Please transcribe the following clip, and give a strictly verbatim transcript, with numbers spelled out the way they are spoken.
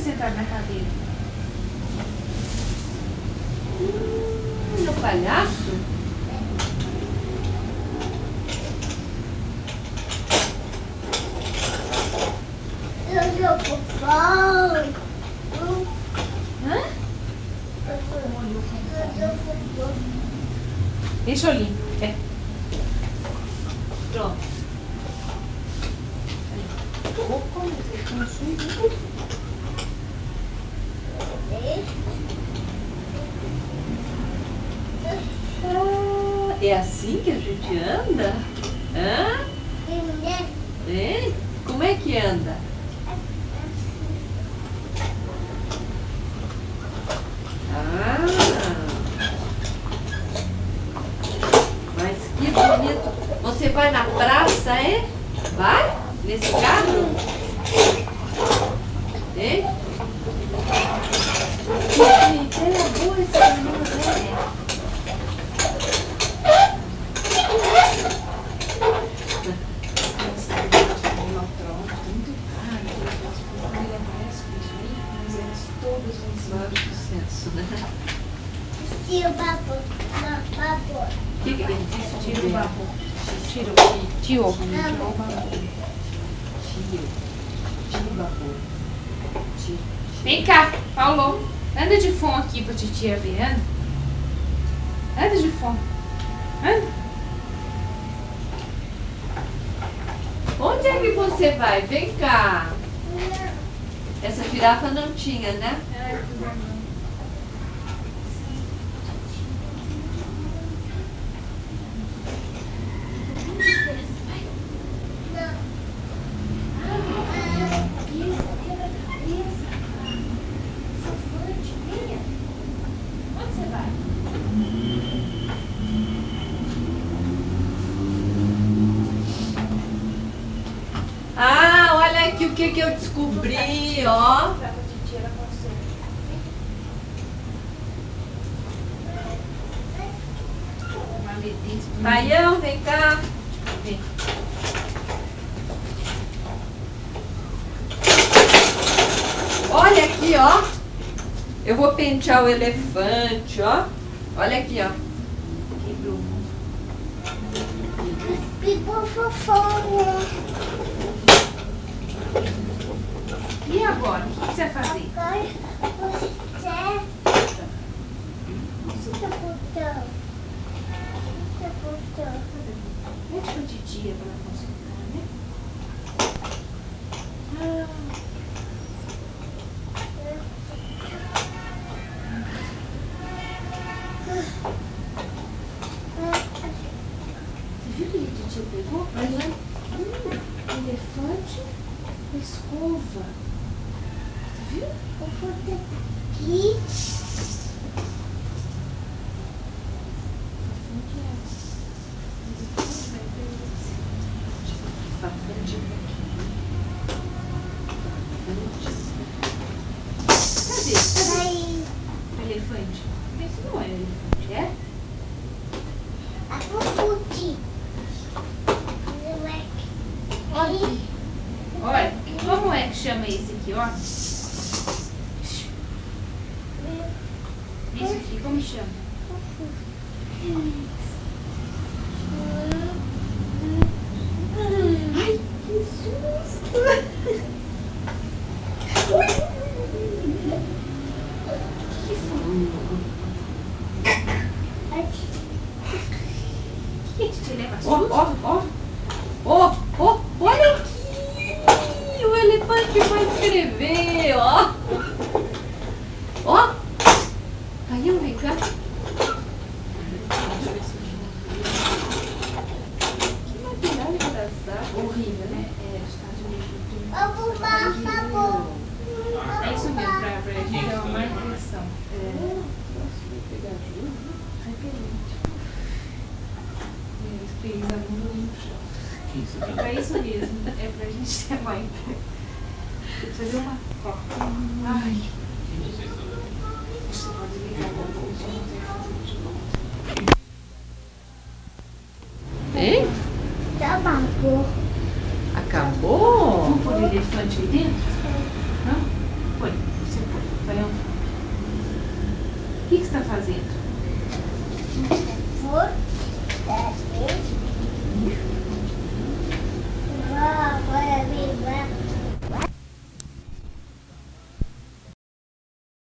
sentado na cadeira. Hum, no palhaço? Hã? Deixa eu limpo. É. Pronto. Ah, é assim que a gente anda? Hã? É? Como é que anda? Ah! Mas que bonito! Você vai na praça, é? Vai? Nesse carro? Hein? Gente, ela é boa essa menina, né? Sucesso, né? Tira o vapor. Vapor. O que que ele disse? Tira o vapor. Tira o tio. Tira o vapor. Tira o vapor. Vem cá, Paulo. Anda de fome aqui pra titia ver, anda. Anda de fome. Anda. Onde é que você vai? Vem cá. Essa girafa não tinha, né? Ah, olha aqui o que, que eu descobri, ó. Baião, vem cá. Vem. Olha aqui, ó. Eu vou pentear o elefante, ó. Olha aqui, ó. Quebrou. Ficou fofinho. E agora? O que você vai fazer? Agora você... Você tá botando. Você tá botando. Mete pra titia pra ela concentrar, né? Ah. Você viu que a titia pegou? Olha, um elefante com escova. Você viu? Eu vou ter aqui. Cadê? Cadê? Aí. O elefante? Esse não é elefante, é? A fofuti. Olha, olha, como é que chama esse aqui, ó? Esse aqui, como chama? Ai, que susto! Que foi? Que te leva Ó, susto? ó, ó. Ó, ó, olha aqui. O elefante vai escrever, ó. Ó. Caiu, vem cá. Que material engraçado. Horrível, né? É, os Estados Unidos. Eu vou dar sabor. É isso mesmo, pra, pra gente é uma impressão. É. Nossa, vai pegar ajuda. Repelente. Eles fez a bunda no chão. Que isso, É pra isso mesmo, é pra gente ter uma impressão. Fazer uma foto. Ai, você pode ligar pra gente, não tem fazer de novo. Hein? Tá bom. Acabou? Vamos pôr o elefante aí dentro? Não? Põe. O que, que você está fazendo? Vou fazer